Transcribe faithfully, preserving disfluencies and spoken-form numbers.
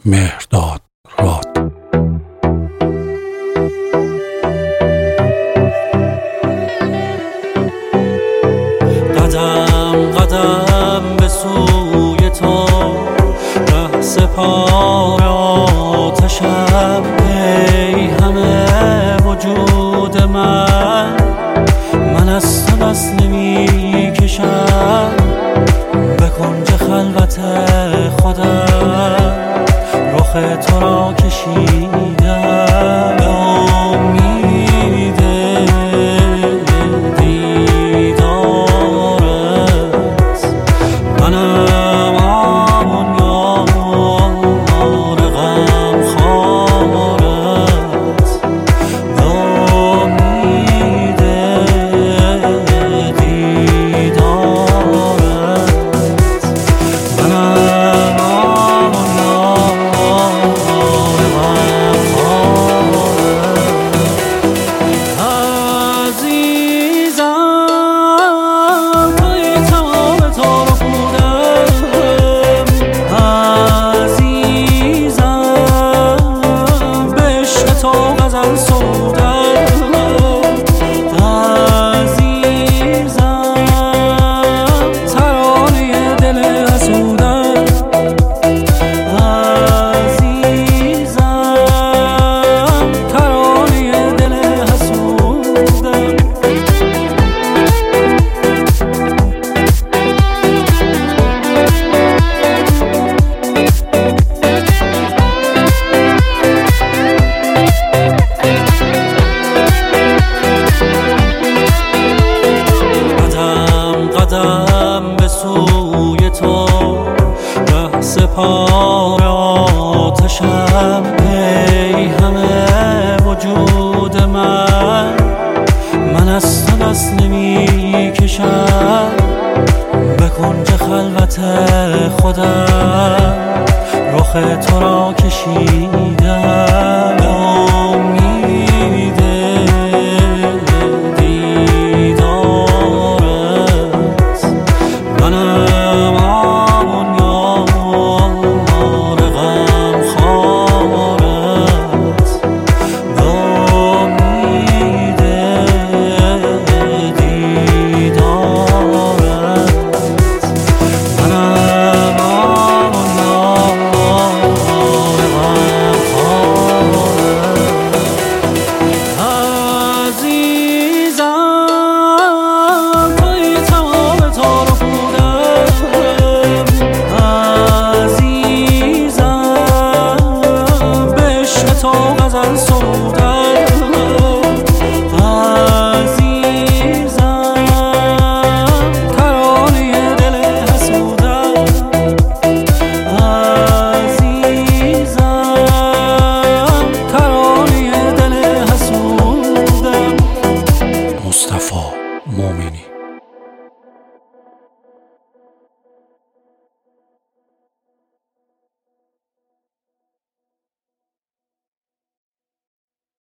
مهرداد راد. قدم قدم به سوی تو ره سپار آتشم، ای همه وجود من من از تو دست نمی کشم. به کنج خلوت خودم رخ تو را کشیدم، به امید دیدارت. منم آن یار غمخوارت، به امید دیدارت. منم آن یار غمخوارت. عزیزم توی تمام تار و پودم، عزیزم به عشق تو غزل سرودم، عزیزم ترانه دل حسودم، عزیزم ترانه دل حسودم. قدم قدم به سوی تو ره سپار آتشم، ای همه وجود من من از تو دست نمی کشم. به کنج خلوت خودم رخ تو را کشیدم،